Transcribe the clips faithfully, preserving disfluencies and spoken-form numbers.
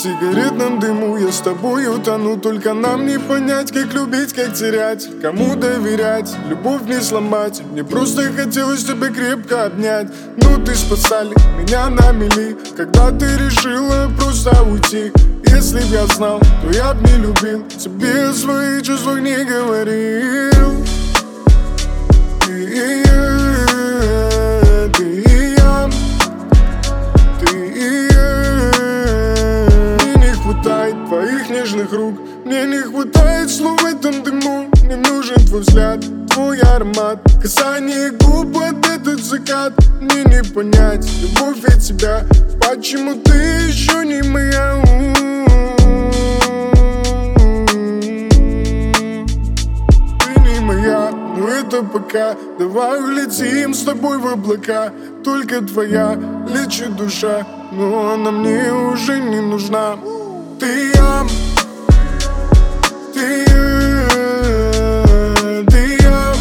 сигаретном дыму я с тобой утону. Только нам не понять, как любить, как терять, кому доверять, любовь не сломать. Мне просто хотелось тебя крепко обнять. Ну ты спасали меня на мели, когда ты решила просто уйти. Если б я знал, то я б не любил, тебе о своих чувствах не говорил. Ты и я, ты и я, ты и я. Мне не хватает твоих нежных рук, мне не хватает слов в этом дыму. Мне нужен твой взгляд, твой аромат, касание губ под этот закат. Мне не понять любовь от тебя, почему ты еще не моя. Ты не моя, но это пока. Давай улетим с тобой в облака. Только твоя лечит душа, но она мне уже не нужна. Ты я, ты я, ты я,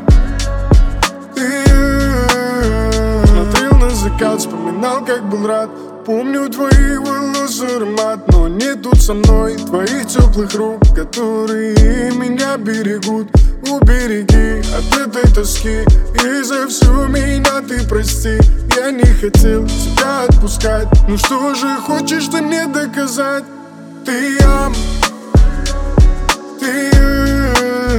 ты я. Смотрел на закат, вспоминал, как был рад. Помню твоих волос аромат, но не тут со мной твоих теплых рук, которые меня берегут. Убереги от этой тоски, и за всю меня ты прости. Я не хотел тебя отпускать, ну что же хочешь ты мне доказать? Ты я, ты я.